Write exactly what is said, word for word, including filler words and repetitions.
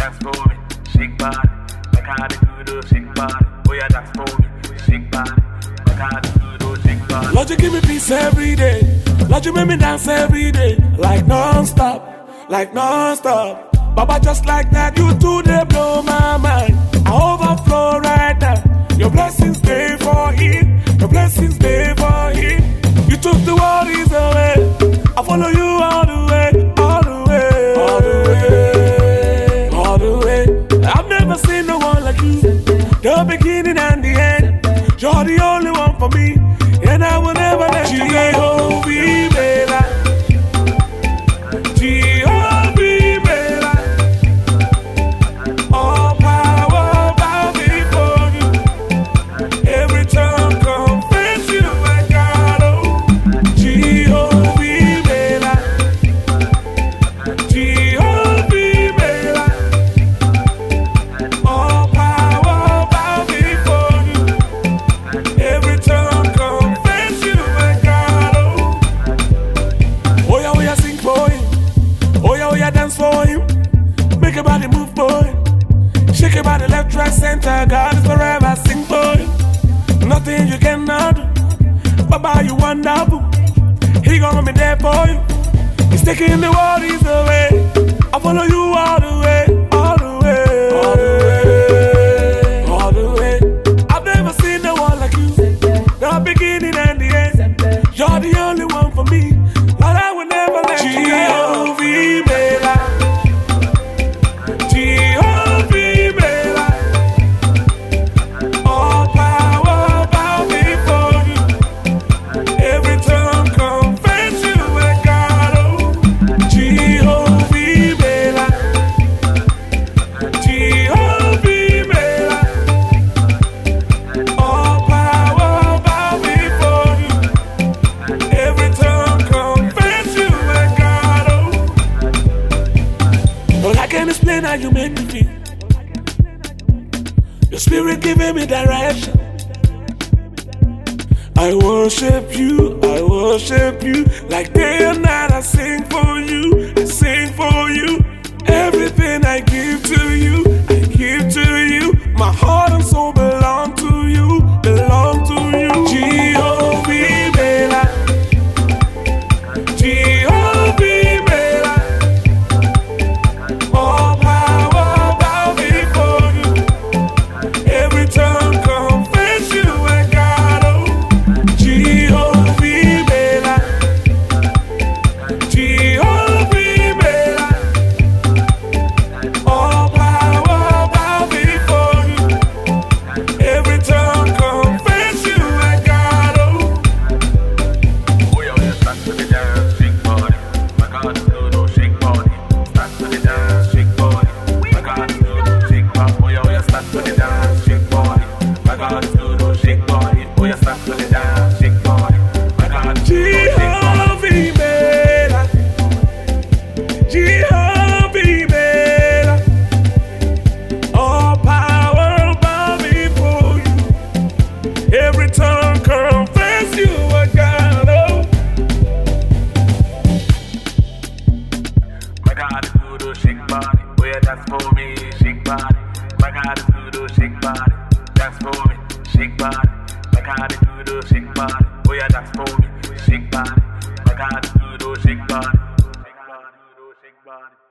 dance for me, shake body. Make how the good oh, shake body. Oh yeah, dance for me, shake body. Make how the good oh, shake body. Lord, you give me peace every day. Lord, you make me dance every day, like non-stop, like non-stop. Baba, just like that, you do they blow my mind. I overflow right now. Your blessings stay for it. Your blessings stay for it. You took the worries away. I follow you all the way, all the way, all the way, all the way. I've never seen no one like you. The beginning and the end. You're the only one for me, and I will never let you go. Jehovah, Jehovah. Dance for him, make your body move for him. Shake your body left, right, center. God is forever, sing for him. Nothing you cannot do. Baba, you wonderful. He gonna be there for you. He's taking the worries away. I follow you all the way, all the way, all the way, all the way. I've never seen no one like you. The beginning and the end. You're the only one for me, but I will never let you go. Explain how you make me feel. Your spirit giving me direction. I worship you, I worship you. Like day and night I sing for you, I sing for you. Everything I give to you, I give to you. My heart and soul belong to you, belong to you. Jehovah, Jehovah. Every tongue confess you are God. Oh, my God is good, oh, shake body. Oh yeah, that's for me, shake body. My God is good, oh, shake body. That's for me, shake body. My God is good, oh, shake body. Oh yeah, that's for me, shake body. My God is good, oh, shake body. Shake body, oh, shake body.